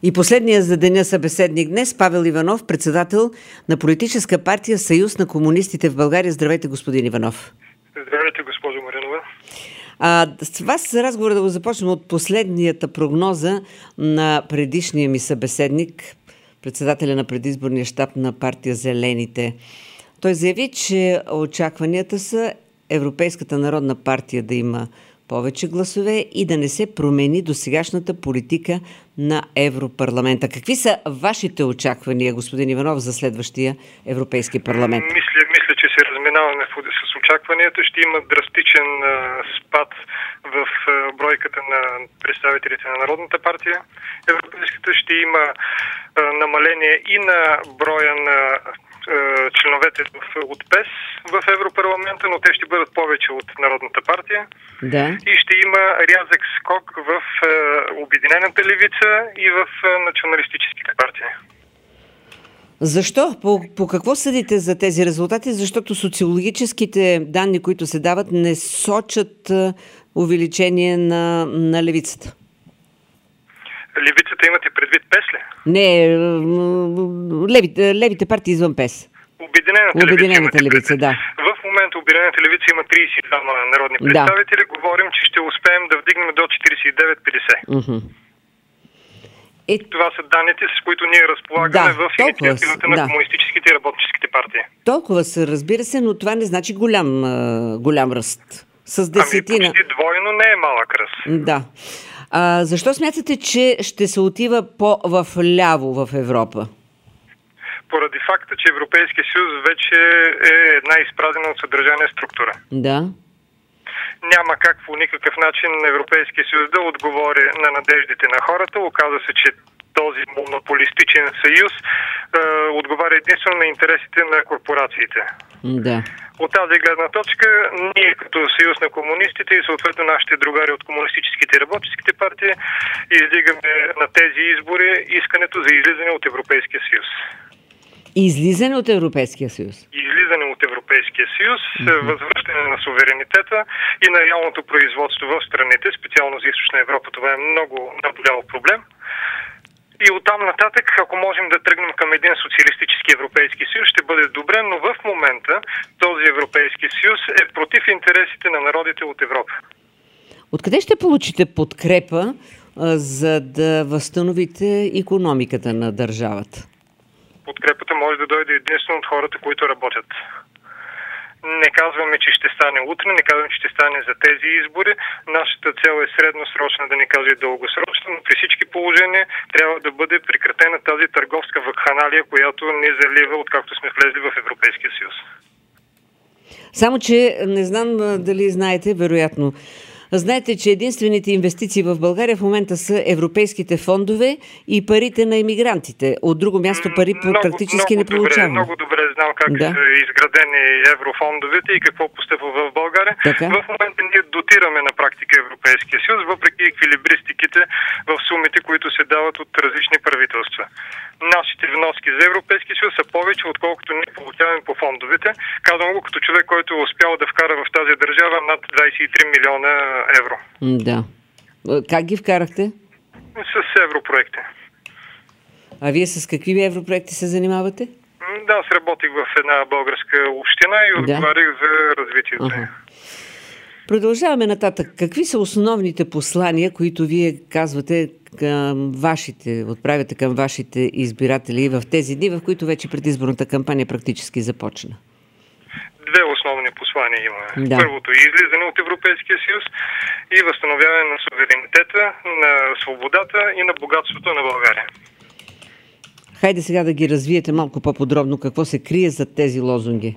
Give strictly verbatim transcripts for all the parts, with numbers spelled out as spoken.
И последния за деня събеседник днес, Павел Иванов, председател на политическа партия Съюз на комунистите в България. Здравейте, господин Иванов. Здравейте, госпожо Маринова. А, с вас разговора да го започнем от последнията прогноза на предишния ми събеседник, председателя на предизборния щаб на партия Зелените. Той заяви, че очакванията са Европейската народна партия да има повече гласове и да не се промени досегашната политика на Европарламента. Какви са вашите очаквания, господин Иванов, за следващия Европейски парламент? Мисля, мисля че се разминаваме с очакванията. Ще има драстичен а, спад в а, бройката на представителите на Народната партия. Европейската ще има а, намаление и на броя на членовете от ПЕС в Европарламента, но те ще бъдат повече от Народната партия. Да. И ще има рязък скок в е, Обединената левица и в е, националистическите партии. Защо? По, по какво съдите за тези резултати? Защото социологическите данни, които се дават, не сочат е, увеличение на, на левицата. Левицата имате предвид ПЕС ли? Не, левите, левите партии извън ПЕС. Обединената, Обединената левица, левица, да. В момента Обединената левица има тридесет и два народни представители. Да. Говорим, че ще успеем да вдигнем до четиридесет и девет петдесет. Uh-huh. Е... Това са данните, с които ние разполагаме, да, в инициативата на да. комунистическите и работническите партии. Толкова се, разбира се, но това не значи голям, голям ръст. С десетина. Ами почти двойно не е малък ръст. Да. А, защо смятате, че ще се отива по-вляво в Европа? Поради факта, че Европейския съюз вече е една изпразнена от съдържание структура. Да. Няма как по никакъв начин Европейския съюз да отговори на надеждите на хората. Оказва се, че този монополистичен съюз е, отговаря единствено на интересите на корпорациите. Да. От тази гледна точка, ние като съюз на комунистите и съответно нашите другари от комунистическите и работническите партии издигаме на тези избори искането за излизане от Европейския съюз. Излизане от Европейския съюз? Излизане от Европейския съюз, uh-huh. възвръщане на суверенитета и на реалното производство в страните, специално за Източна Европа. Това е много наболял проблем. И оттам нататък, ако можем да тръгнем към един социалистически Европейски съюз, ще бъде добре, но в момента този Европейски съюз е против интересите на народите от Европа. Откъде ще получите подкрепа, а, за да възстановите икономиката на държавата? Подкрепата може да дойде единствено от хората, които работят. Не казваме, че ще стане утре, не казваме, че ще стане за тези избори. Нашата цел е средносрочна, да не кажа и дългосрочна, но при всички положения трябва да бъде прекратена тази търговска вакханалия, която не залива, откакто сме влезли в Европейския съюз. Само, че не знам дали знаете, вероятно, знаете, че единствените инвестиции в България в момента са европейските фондове и парите на имигрантите. От друго място пари много, практически много не получаваме. Добре, много добре знам как да. са изградени еврофондовете и какво постъпва в България. Така? В момента ние дотираме на практика Европейския съюз, въпреки еквилибристиките в сумите, които се дават от различни правителства. Нашите вноски за Европейския съюз са повече, отколкото ние получаваме по фондовете. Казвам го като човек, който е успял да вкара в тази държава над двадесет и три милиона евро. Да. Как ги вкарахте? С европроекти. А вие с какви европроекти се занимавате? Да, аз работих в една българска община и отговарях да. за развитието. Ага. Продължаваме нататък. Какви са основните послания, които вие казвате към вашите, отправяте към вашите избиратели в тези дни, в които вече предизборната кампания практически започна? Две основни послания има. Да. Първото е излизане от Европейския съюз и възстановяване на суверенитета, на свободата и на богатството на България. Хайде сега да ги развиете малко по-подробно. Какво се крие зад тези лозунги?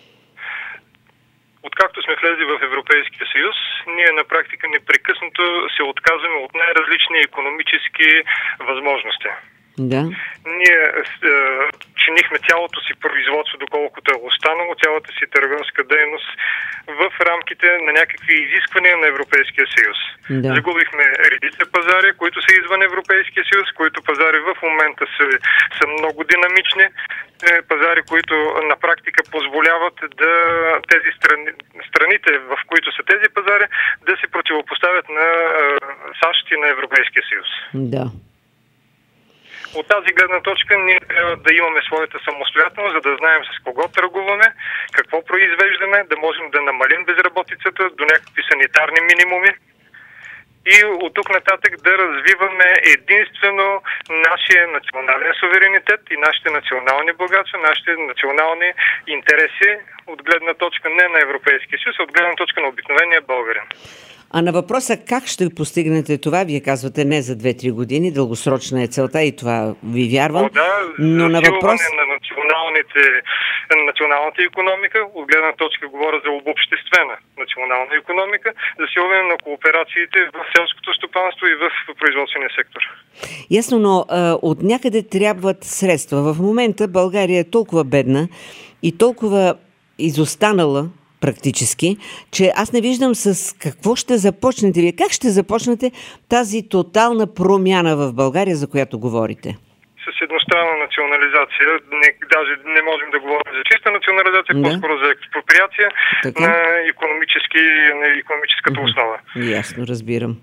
Откакто сме влезли в Европейския съюз, ние на практика непрекъснато се отказваме от най-различни икономически възможности. Да. Ние е, чинихме цялото си производство, доколкото е останало, цялата си търговска дейност в рамките на някакви изисквания на Европейския съюз. Да. Загубихме редица пазари, които са извън Европейския съюз, които пазари в момента са, са много динамични, пазари, които на практика позволяват да тези страни, страните, в които са тези пазари, да се противопоставят на САЩ и на Европейския съюз. Да. От тази гледна точка ние трябва да имаме своята самостоятелност, за да знаем с кого търгуваме, какво произвеждаме, да можем да намалим безработицата до някакви санитарни минимуми и от тук нататък да развиваме единствено нашия национален суверенитет и нашите национални богатства, нашите национални интереси от гледна точка не на Европейския съюз, а от гледна точка на обикновения българин. А на въпроса как ще постигнете това, вие казвате не за две-три години, дългосрочна е целта и това ви вярвам. О, да, но на въпрос... на националните, на националната икономика, от гледна точка говоря за обобществена национална икономика, засилване на кооперациите в селското стопанство и в производствения сектор. Ясно, но а, от някъде трябват средства. В момента България е толкова бедна и толкова изостанала практически, че аз не виждам с какво ще започнете вие. Как ще започнете тази тотална промяна в България, за която говорите? С едностранна национализация. Не, даже не можем да говорим за чиста национализация, да. По-скоро за експроприация така? на, економически, на економическата uh-huh. основа. Ясно, разбирам.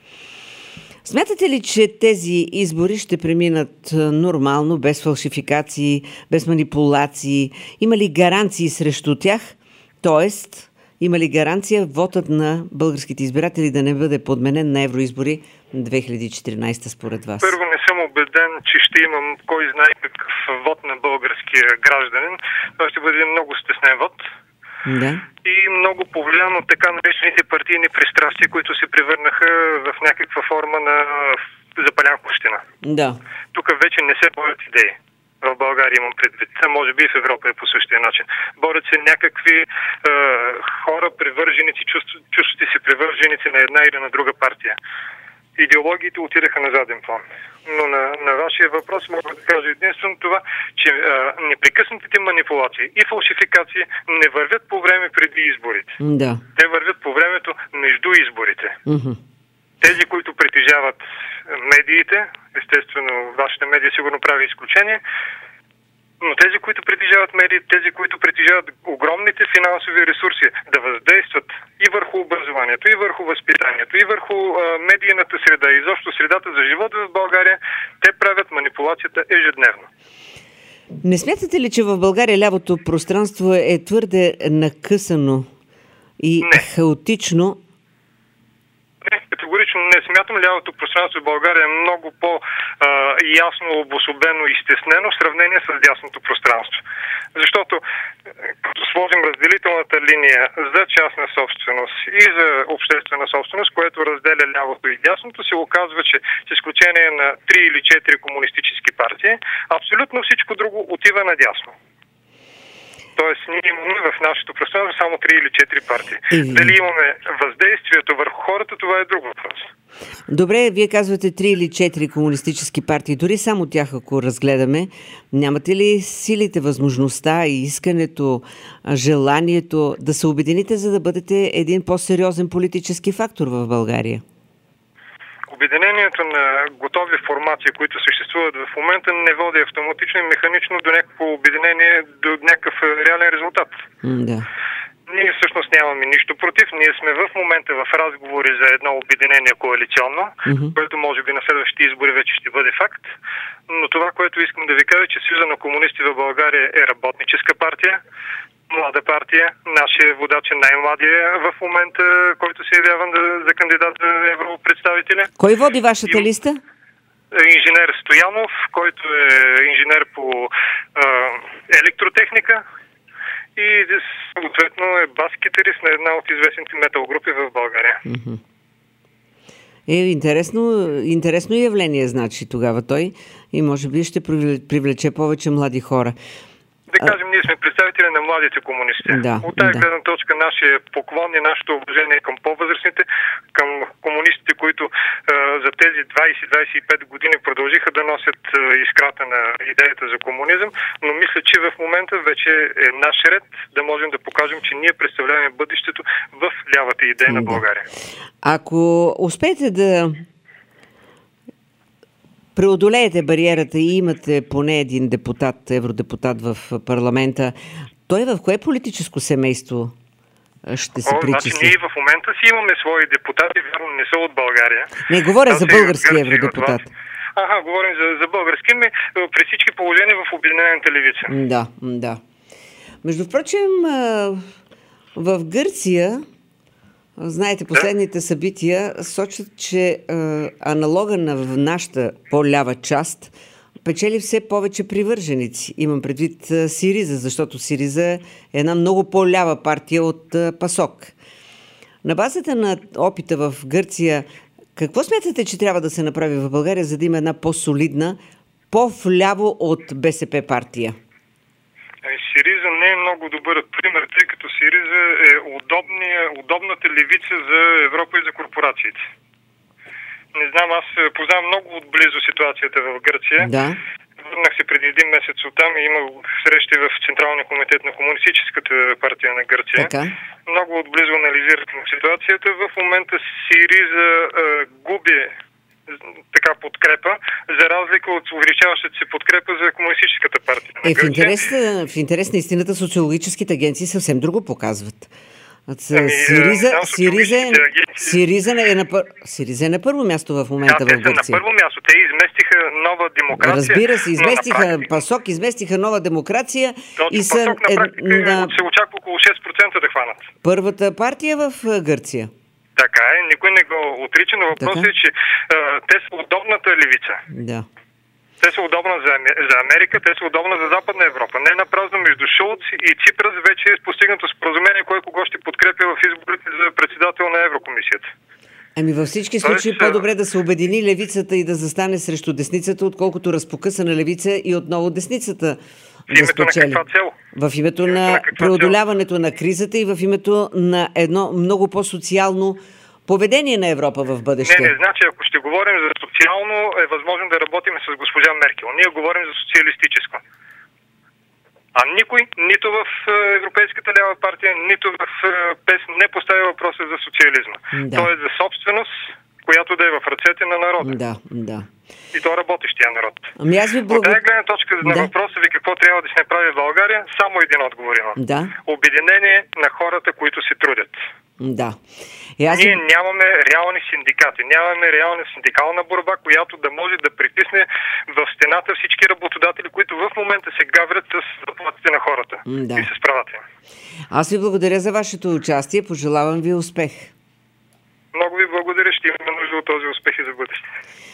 Смятате ли, че тези избори ще преминат нормално, без фалшификации, без манипулации? Има ли гаранции срещу тях? Тоест, има ли гаранция вотът на българските избиратели да не бъде подменен на евроизбори две хиляди и четиринадесета според вас? Първо, не съм убеден, че ще имам кой знае какъв вод на българския гражданин. Това ще бъде много стеснен вод. Да. И много повлиян от така наречените партийни пристрастия, които се превърнаха в някаква форма на запалянковщина. Да. Тук вече не се борят идеи. В България имам предвид. А може би и в Европа е по същия начин. Борят се някакви е, хора, привърженици, чувствате се привърженици на една или на друга партия. Идеологиите отидаха на заден план. Но на, на вашия въпрос мога да кажа единствено това, че е, непрекъснатите манипулации и фалшификации не вървят по време преди изборите. Да. Те вървят по времето между изборите. Mm-hmm. Тези, които притежават медиите, естествено, вашата медия сигурно прави изключение, но тези, които притежават медиите, тези, които притежават огромните финансови ресурси да въздействат и върху образованието, и върху възпитанието, и върху а, медийната среда, и изобщо средата за живот в България, те правят манипулацията ежедневно. Не смятате ли, че в България лявото пространство е твърде накъсано и не. хаотично? Не, категорично не смятам. Лявото пространство в България е много по-ясно обособено и стеснено в сравнение с дясното пространство. Защото като сложим разделителната линия за частна собственост и за обществена собственост, което разделя лявото и дясното, се оказва, че с изключение на три или четири комунистически партии, абсолютно всичко друго отива надясно. Тоест, ние имаме в нашето пространство само три или четири партии. Mm-hmm. Дали имаме въздействието върху хората, това е друг въпрос. Добре, вие казвате три или четири комунистически партии. Дори само тях, ако разгледаме, нямате ли силите, възможността и искането, желанието да се обедините, за да бъдете един по-сериозен политически фактор в България? Обединението на готови формации, които съществуват в момента, не води автоматично и механично до някакво обединение, до някакъв реален резултат. Да. Ние всъщност нямаме нищо против. Ние сме в момента в разговори за едно обединение коалиционно, mm-hmm. което може би на следващите избори вече ще бъде факт. Но това, което искам да ви кажа, че Съюза на комунисти в България е работническа партия, млада партия. Нашия водач е най-младия в момента, който се явява за кандидат за европредставителя. Кой води вашата И... листа? Инженер Стоянов, който е инженер по а, електротехника и съответно е бас-китарист на една от известните метал групи в България. Mm-hmm. Е, интересно, интересно явление, значи тогава той, и може би ще привлече повече млади хора. Да кажем, ние сме представители на младите комунисти. Да, от тази да. гледна точка нашия поклон и нашето уважение към по-възрастните, към комунистите, които а, за тези двайсет до двайсет и пет години продължиха да носят а, искрата на идеята за комунизъм, но мисля, че в момента вече е наш ред да можем да покажем, че ние представляваме бъдещето в лявата идея да. на България. Ако успеете да преодолеете бариерата и имате поне един депутат, евродепутат в парламента, той в кое политическо семейство ще се О, причисли? Значи ние в момента си имаме свои депутати, вярно не са от България. Не, говоря Аз за български евродепутат. аха, говорим за, за български, ми при всички положения в Обединената левица. Да, да. Между прочим, в Гърция, знаете, последните събития сочат, че аналога на нашата по-лява част печели все повече привърженици. Имам предвид Сириза, защото Сириза е една много по-лява партия от ПАСОК. На базата на опита в Гърция, какво смятате, че трябва да се направи в България, за да има една по-солидна, по-вляво от БСП партия? Сириза не е много добър пример, тъй като Сириза е удобния, удобната левица за Европа и за корпорациите. Не знам, аз познавам много отблизо ситуацията в Гърция. Да. Върнах се преди един месец оттам и имах срещи в Централния комитет на Комунистическата партия на Гърция. Така. Много отблизо анализирахме ситуацията. В момента Сириза е, губи така подкрепа, за разлика от увеличаващата се подкрепа за Комунистическата партия на Е, Гърция. в интерес, в интерес на истината социологическите агенции съвсем друго показват. Ами, Сириза, да, Сириза, е, агенции... Сириза, е на пър... Сириза е на първо място в момента да, в Гърция. те са на първо място. Те изместиха Нова демокрация. Разбира се, изместиха практика... ПАСОК, изместиха Нова демокрация. Точно, и са ПАСОК на практика е, на... се очаква около шест процента да хванат. Първата партия в Гърция. Така е, никой не го отрича, но въпросът е, че а, те са удобната левица. Да. Те са удобна за, за Америка, те са удобна за Западна Европа. Не напразно между Шулц и Ципрас вече е постигнато споразумение, кой кого ще подкрепя в изборите за председател на Еврокомисията. Ами във всички случаи Тоест, по-добре да се обедини левицата и да застане срещу десницата, отколкото разпокъсана левица и отново десницата да спечели. На каква цел? В името на, на преодоляването на кризата и в името на едно много по-социално поведение на Европа в бъдеще. Не, не, значи ако ще говорим за социално, е възможно да работим с госпожа Меркел. Ние говорим за социалистическо. А никой, нито в Европейската лява партия, нито в ПЕС не поставя въпроса за социализма. Да. Тоест за собственост, която да е в ръцете на народа. Да, да. И то работещия народ. Ами аз ви От благодаря. тази гледна точка на да. въпроса ви какво трябва да се направи в България, само един отговор има. Да. Обединение на хората, които се трудят. Да. И аз... Ние нямаме реални синдикати, нямаме реална синдикална борба, която да може да притисне в стената всички работодатели, които в момента се гаврят с заплатите на хората да. и с правата им. Аз ви благодаря за вашето участие, пожелавам ви успех. Много ви благодаря, ще имаме нужда от този успех и за бъдеще.